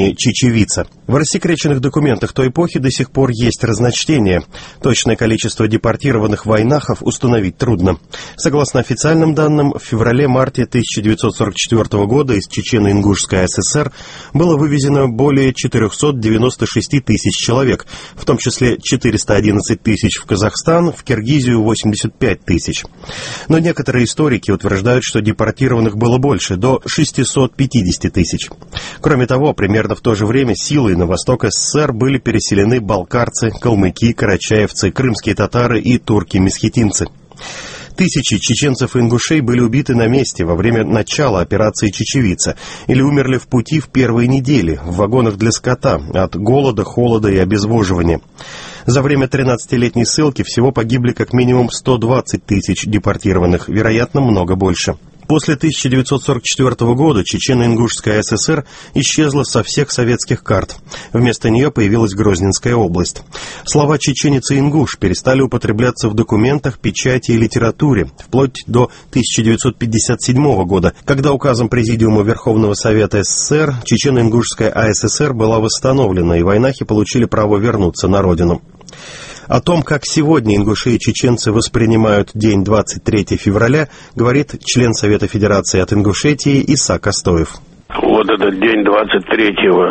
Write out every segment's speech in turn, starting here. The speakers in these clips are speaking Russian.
имени Чечевица. В рассекреченных документах той эпохи до сих пор есть разночтения. Точное количество депортированных войнахов установить трудно. Согласно официальным данным, в феврале-марте 1944 года из Чечено-Ингушской ССР было вывезено более 496 тысяч человек, в том числе 411 тысяч в Казахстан, в Киргизию 85 тысяч. Но некоторые историки утверждают, что депортированных было больше, до 650 тысяч. Кроме того, примерно в то же время силой на восток СССР были переселены балкарцы, калмыки, карачаевцы, крымские татары и турки-месхетинцы. Тысячи чеченцев и ингушей были убиты на месте во время начала операции «Чечевица» или умерли в пути в первые недели в вагонах для скота от голода, холода и обезвоживания. За время 13-летней ссылки всего погибли как минимум 120 тысяч депортированных, вероятно, много больше. После 1944 года Чечено-Ингушская ССР исчезла со всех советских карт. Вместо нее появилась Грозненская область. Слова «чеченец» и «ингуш» перестали употребляться в документах, печати и литературе, вплоть до 1957 года, когда указом Президиума Верховного Совета СССР Чечено-Ингушская АССР была восстановлена, и войнахи получили право вернуться на родину. О том, как сегодня ингуши и чеченцы воспринимают день 23 февраля, говорит член Совета Федерации от Ингушетии Иса Костоев. Вот этот день 23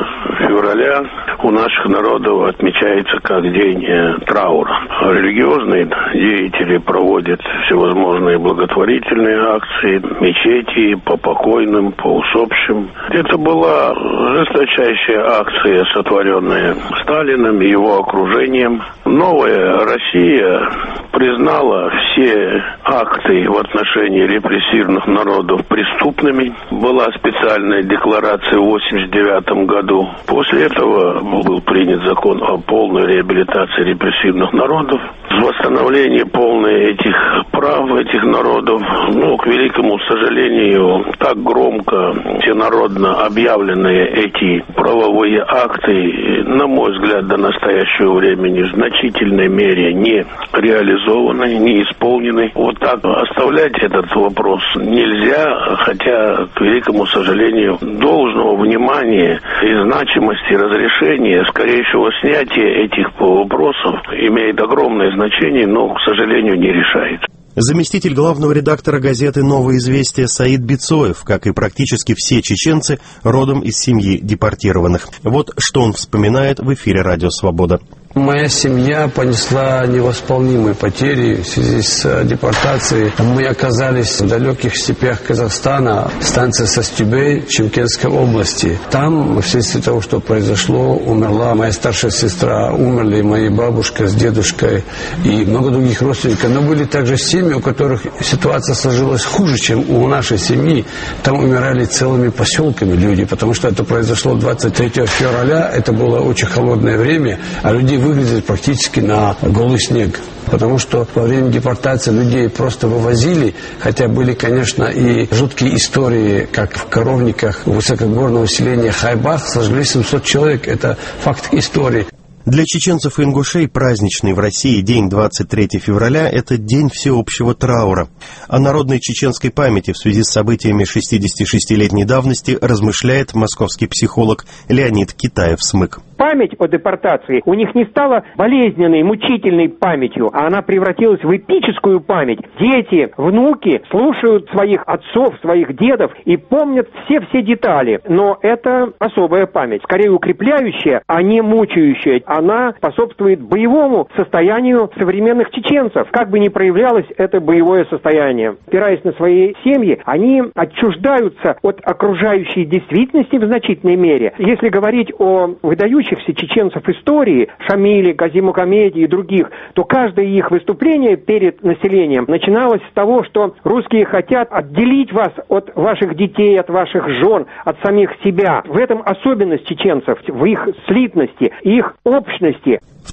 февраля у наших народов отмечается как день траура. Религиозные деятели проводят всевозможные благотворительные акции, мечети по покойным, по усопшим. Это была жесточайшая акция, сотворенная Сталиным и его окружением. Новая Россия признала все акты в отношении репрессированных народов преступными. Была специальная декларация в 1989 году. После этого был принят закон о полной реабилитации репрессированных народов. Восстановление полное этих прав этих народов, к великому сожалению, так громко, всенародно объявленные эти правовые акты, на мой взгляд, до настоящего времени в значительной мере не реализованы, не исполнены. Вот так оставлять этот вопрос нельзя, хотя, к великому сожалению, должного внимания и значимости разрешения, скорее всего, снятие этих вопросов имеет огромное значение, но, к сожалению, не решается. Заместитель главного редактора газеты «Новое известие» Саид Бицоев, как и практически все чеченцы, родом из семьи депортированных. Вот что он вспоминает в эфире «Радио Свобода». Моя семья понесла невосполнимые потери в связи с депортацией. Мы оказались в далеких степях Казахстана, станция Састюбей, Чемкенской области. Там, вследствие того, что произошло, умерла моя старшая сестра, умерли мои бабушка с дедушкой и много других родственников. Но были также семьи, у которых ситуация сложилась хуже, чем у нашей семьи. Там умирали целыми поселками люди, потому что это произошло 23 февраля, это было очень холодное время, а люди выглядели практически на голый снег. Потому что во время депортации людей просто вывозили, хотя были, конечно, и жуткие истории, как в коровниках высокогорного селения Хайбах сожгли 700 человек. Это факт истории. Для чеченцев и ингушей праздничный в России день 23 февраля – это день всеобщего траура. О народной чеченской памяти в связи с событиями 66-летней давности размышляет московский психолог Леонид Китаев-Смык. Память о депортации у них не стала болезненной, мучительной памятью, а она превратилась в эпическую память. Дети, внуки слушают своих отцов, своих дедов и помнят все детали. Но это особая память, скорее укрепляющая, а не мучающая. Она способствует боевому состоянию современных чеченцев. Как бы ни проявлялось это боевое состояние. Опираясь на свои семьи, они отчуждаются от окружающей действительности в значительной мере. Если говорить о выдающихся чеченцев истории, Шамиле, Казиму Камеди и других, то каждое их выступление перед населением начиналось с того, что русские хотят отделить вас от ваших детей, от ваших жен, от самих себя. В этом особенность чеченцев, в их слитности, их общности. В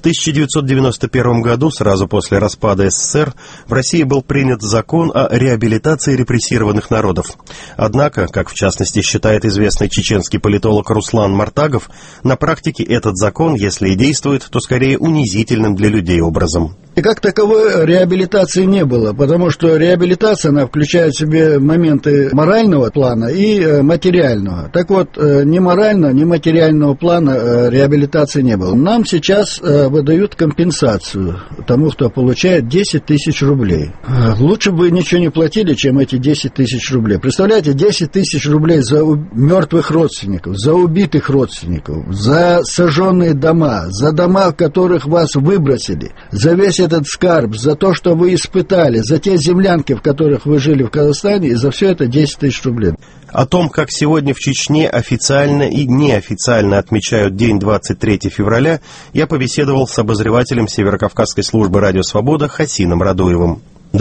1991 году, сразу после распада СССР, в России был принят закон о реабилитации репрессированных народов. Однако, как в частности считает известный чеченский политолог Руслан Мартагов, на практике этот закон, если и действует, то скорее унизительным для людей образом. И как таковой реабилитации не было, потому что реабилитация, она включает в себе моменты морального плана и материального. Так вот, ни морального, ни материального плана реабилитации не было. Нам сейчас выдают компенсацию тому, кто получает 10 тысяч рублей. Лучше бы ничего не платили, чем эти 10 тысяч рублей. Представляете, 10 тысяч рублей за мертвых родственников, за убитых родственников, за сожженные дома, за дома, в которых вас выбросили, за весь этот скарб, за то, что вы испытали, за те землянки, в которых вы жили в Казахстане, и за все это 10 тысяч рублей. О том, как сегодня в Чечне официально и неофициально отмечают день 23 февраля, я побеседовал с обозревателем Северокавказской службы «Радио Свобода» Хасином Радуевым.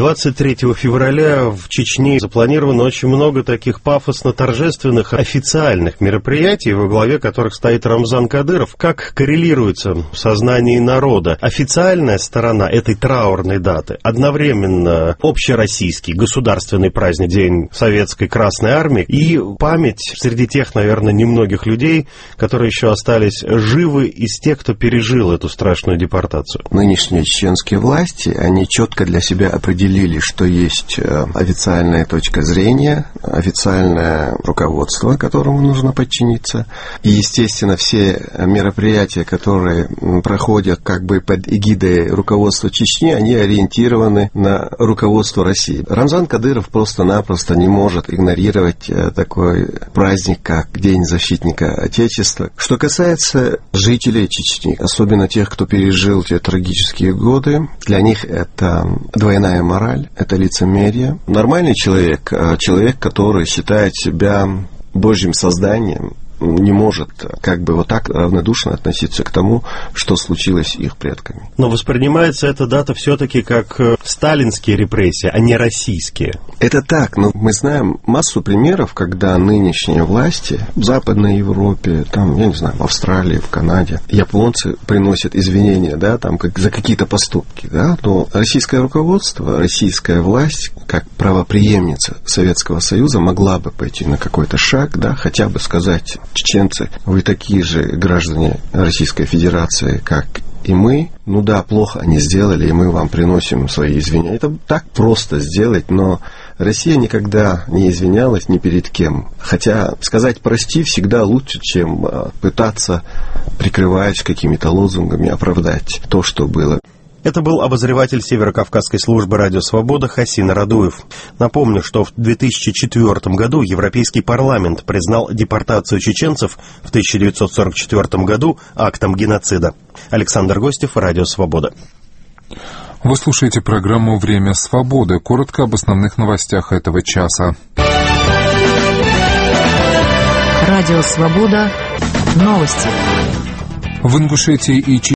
23 февраля в Чечне запланировано очень много таких пафосно-торжественных официальных мероприятий, во главе которых стоит Рамзан Кадыров. Как коррелируется в сознании народа официальная сторона этой траурной даты, одновременно общероссийский государственный праздник, День Советской Красной Армии, и память среди тех, наверное, немногих людей, которые еще остались живы из тех, кто пережил эту страшную депортацию? Нынешние чеченские власти, они четко для себя определили, что есть официальная точка зрения, официальное руководство, которому нужно подчиниться. И, естественно, все мероприятия, которые проходят как бы под эгидой руководства Чечни, они ориентированы на руководство России. Рамзан Кадыров просто-напросто не может игнорировать такой праздник, как День защитника Отечества. Что касается жителей Чечни, особенно тех, кто пережил те трагические годы, для них это двойная мораль, это лицемерие. Нормальный человек, человек, который считает себя Божьим созданием, не может как бы вот так равнодушно относиться к тому, что случилось с их предками. Но воспринимается эта дата все-таки как сталинские репрессии, а не российские. Это так, но мы знаем массу примеров, когда нынешние власти в Западной Европе, там, я не знаю, в Австралии, в Канаде, японцы приносят извинения, да, там, за какие-то поступки, да, но российское руководство, российская власть, как правопреемница Советского Союза, могла бы пойти на какой-то шаг, да, хотя бы сказать: чеченцы, вы такие же граждане Российской Федерации, как и мы. Ну да, плохо они сделали, и мы вам приносим свои извинения. Это так просто сделать, но Россия никогда не извинялась ни перед кем. Хотя сказать «прости» всегда лучше, чем пытаться, прикрываясь какими-то лозунгами, оправдать то, что было. Это был обозреватель Северокавказской службы «Радио Свобода» Хасин Радуев. Напомню, что в 2004 году Европейский парламент признал депортацию чеченцев в 1944 году актом геноцида. Александр Гостев, «Радио Свобода». Вы слушаете программу «Время свободы». Коротко об основных новостях этого часа. «Радио Свобода». Новости. В Ингушетии и